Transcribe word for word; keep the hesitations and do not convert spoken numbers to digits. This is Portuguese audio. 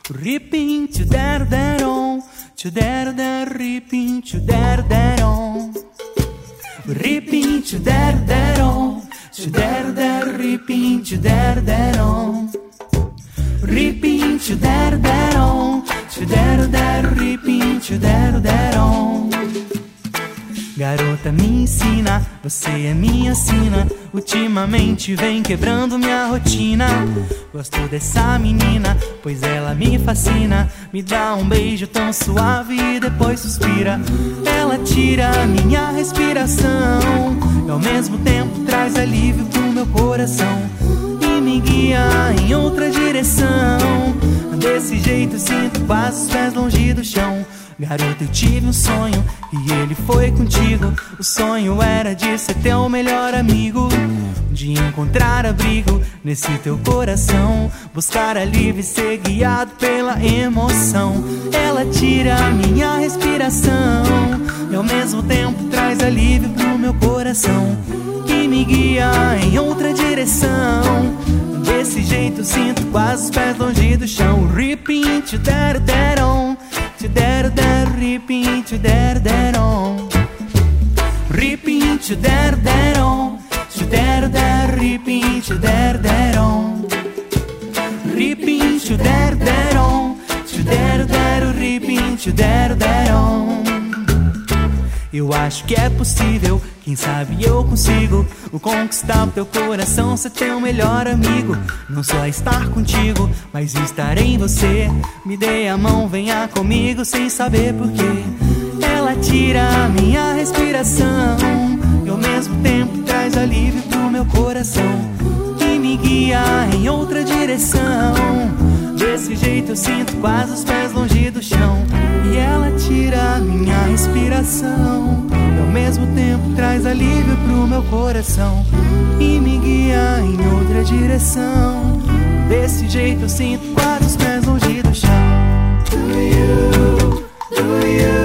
Ripim, tchudero, deron, tchudero, der, ripim, tchudero, deron. Ripim, tchudero, deron, tchudero, der, ripim, tchudero, deron. Ripim, tchudero, deron, tchudero, der, ripim, tchudero, deron. Garota, me ensina, você é minha sina. Ultimamente vem quebrando minha rotina. Gosto dessa menina, pois ela me fascina. Me dá um beijo tão suave e depois suspira. Ela tira minha respiração e ao mesmo tempo traz alívio pro meu coração e me guia em outra direção. Desse jeito sinto quase os pés longe do chão. Garota, eu tive um sonho e ele foi contigo. O sonho era de ser teu melhor amigo, de encontrar abrigo nesse teu coração, buscar alívio e ser guiado pela emoção. Ela tira a minha respiração e ao mesmo tempo traz alívio pro meu coração e me guia em outra direção. Desse jeito sinto quase os pés longe do chão. Ripim, tchudero, deron, tchudero, der, ripim, tchudero, deron. Ripim, tchudero, deron, tchudero, der, ripim, tchudero, deron. Ripim, tchudero, deron, tchudero, der, ripim, tchudero, deron. Eu acho que é possível, quem sabe eu consigo o conquistar o teu coração, ser teu melhor amigo. Não só estar contigo, mas estar em você. Me dê a mão, venha comigo sem saber porquê. Ela tira a minha respiração e ao mesmo tempo traz alívio pro meu coração e me guia em outra direção. Desse jeito eu sinto quase os pés longe do chão. E ela tira a minha respiração e ao mesmo tempo traz alívio pro meu coração e me guia em outra direção. Desse jeito eu sinto quase os pés longe do chão. Do you, do you